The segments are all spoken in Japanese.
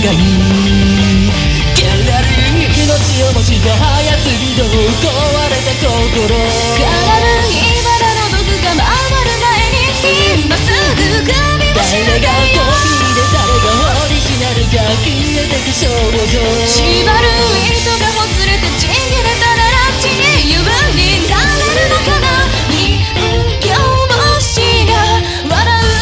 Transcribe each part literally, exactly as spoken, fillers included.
界蹴られる命をもした操りの壊れた心からる今だの毒が回る前に今すぐ首を絞誰がコめよピーで誰がオリジナルか消えてく少女縛る糸がほつれてちぎれたらラッチに油分になれるのかな人形星が笑う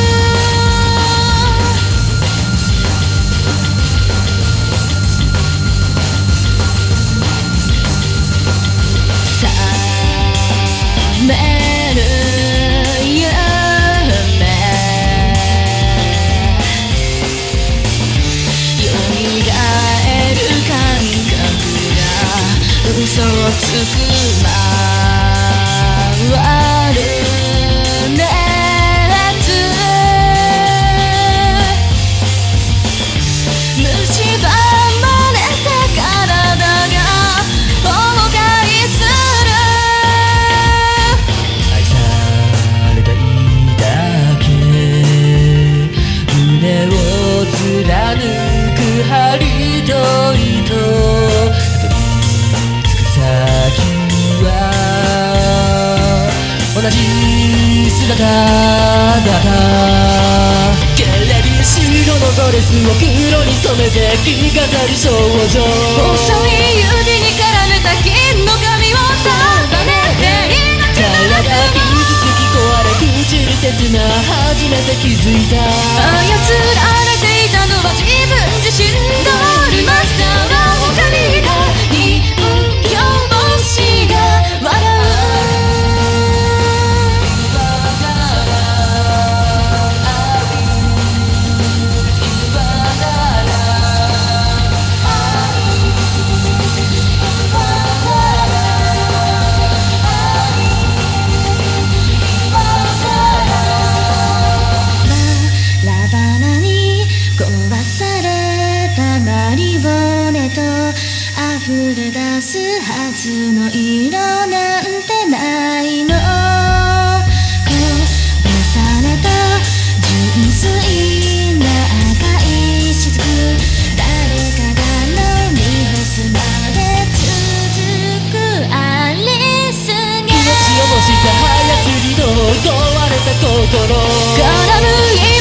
覚める夢蘇る感覚が嘘をつく回る熱蝕まれた体が崩壊する愛されたいだけ胸を貫く針と糸たどり着く先は同じ姿だった蹴れる白のドレスを黒に染めて着飾る少女細い指に絡めた金の髪を束ねて命体が傷つき壊れ朽ちる刹那初めて気づいた操られていたのは自分自身ドールマスターは他にいた人形星が笑うラバナに壊されたマリボネと溢れ出すはずの色なんてないの焦された純粋な赤い雫誰かが飲み干すまで続くアリスが命をもした操りの壊れた心絡む